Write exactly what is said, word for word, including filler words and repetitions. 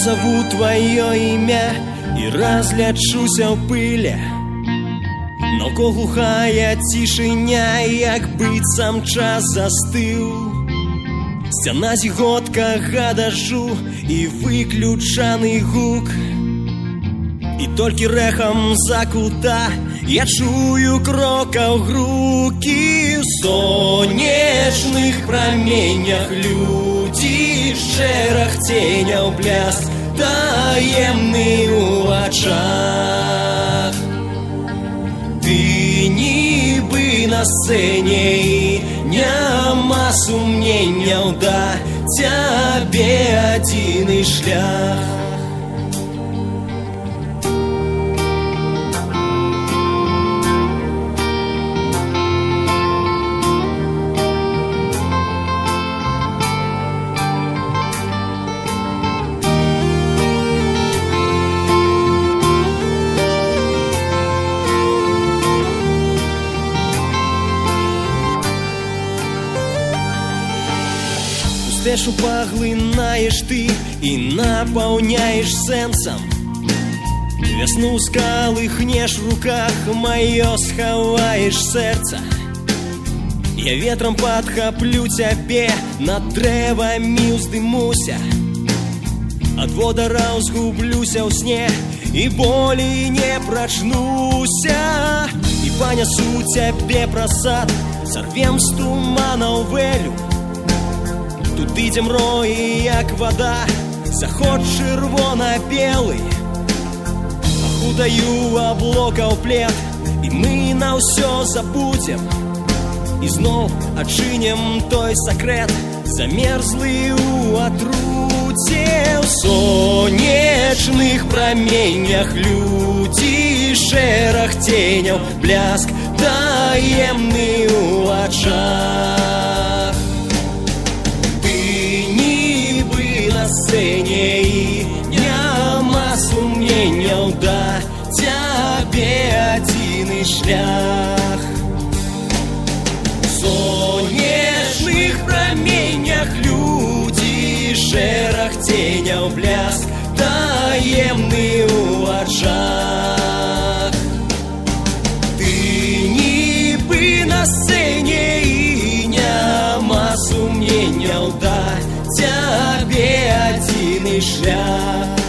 назову твое імя і разлячуся ў пыле. Навкол глухая цішыня, як быццам час застыў. Сцяна зіготкага дажджу і выключаны гук. І толькі рэхам за кута я чую крокаў грукі. У сонечных праменях людзі, шэраг ценяў бляск таемны ў вачах. Ты нібы на сцэне і няма сумненняў, да цябе адзіны шлях. Пустэшу паглынаеш ты і напаўняеш сэнсам. Вясну скалы хнеш в руках, маё схаваеш сэрца. Я ветрам падхаплю цябе, над дрэвамі ўздымуся. Ад водара згублюся ў сне і болей не прачнуся. І панясу цябе праз сад, сарвем з туманаў вэлю. Тут ідзе мроі, як вада, заход чырвона-белы. Ахудаю аблокаў плед, і мы на ўсё забудзем. І зноў адчынем той сакрэт, замерзлы ў атруце. У сонечных праменях людзі, шэраг ценяў бляск таемны ў вачах. На сцэне і няма сумненняў, да цябе адзіны шлях. У сонечных праменях людзі, шэраг ценяў бляск таемны ў вачах. Ты нібы на сцэне і няма сумненняў, да цябе адзіны шлях.